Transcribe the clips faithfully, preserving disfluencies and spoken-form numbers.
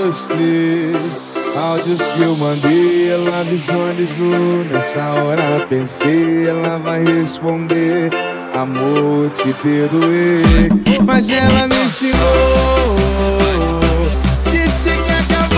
dois, três. Áudios que eu mandei, ela visualizou. Nessa hora pensei, ela vai responder: amor, te perdoei. Mas ela me xingou, disse que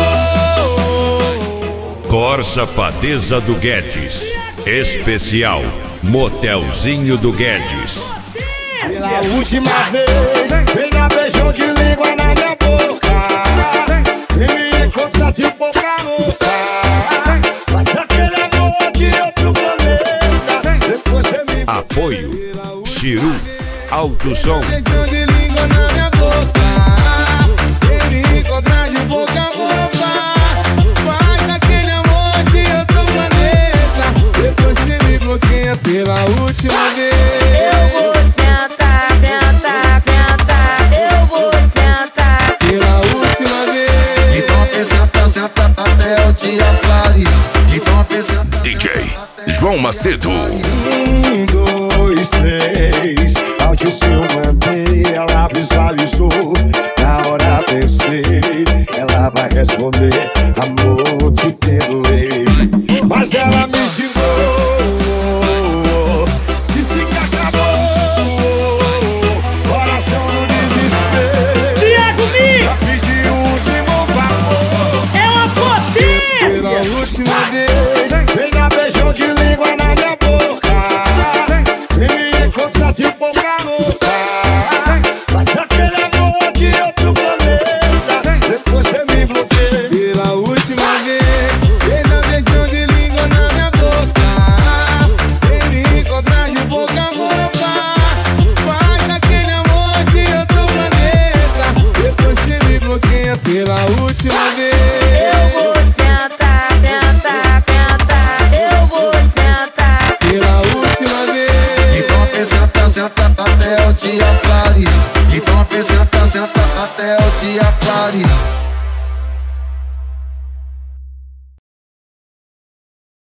acabou. Cor Safadeza do Guedes. Especial Motelzinho do Guedes. Pela última vez, vem dar beijão de língua na minha boca. Vem me encontrar de boca louca. Faz aquele amor de outro planeta. Depois você me... Apoio Chiru Alto Som. Beijão de língua na minha boca. Vem me encontrar de boca louca. Faz aquele amor de outro planeta. Depois você me bloqueia pela última vez. Eu vou sentar, sentar, sentar. Eu vou sentar pela última vez. Então senta, senta até o dia clare. Então senta. D J João Macedo. Um, dois, três. Áudio se eu mandei, ela visualizou. Na hora pensei, ela vai responder: amor, te perdoei. Mas ela me xingou, disse que acabou. Coração no desespero. Thiago Mix! Já fiz de último favor. É uma potência! Pela última vez. Vem dar beijão de língua na minha boca. Vem me encontrar de boca louca. Faz aquele amor de outro planeta. Depois você me bloqueia. Pela última vez. Vem dar beijão de língua na minha boca. Vem me encontrar de boca louca. Faz aquele amor de outro planeta. Depois você me bloqueia pela última vez. Eu vou sentar, sentar, sentar. Eu vou sentar Pela última vez. Então senta, senta até o dia clare. Então senta, senta até o dia clare.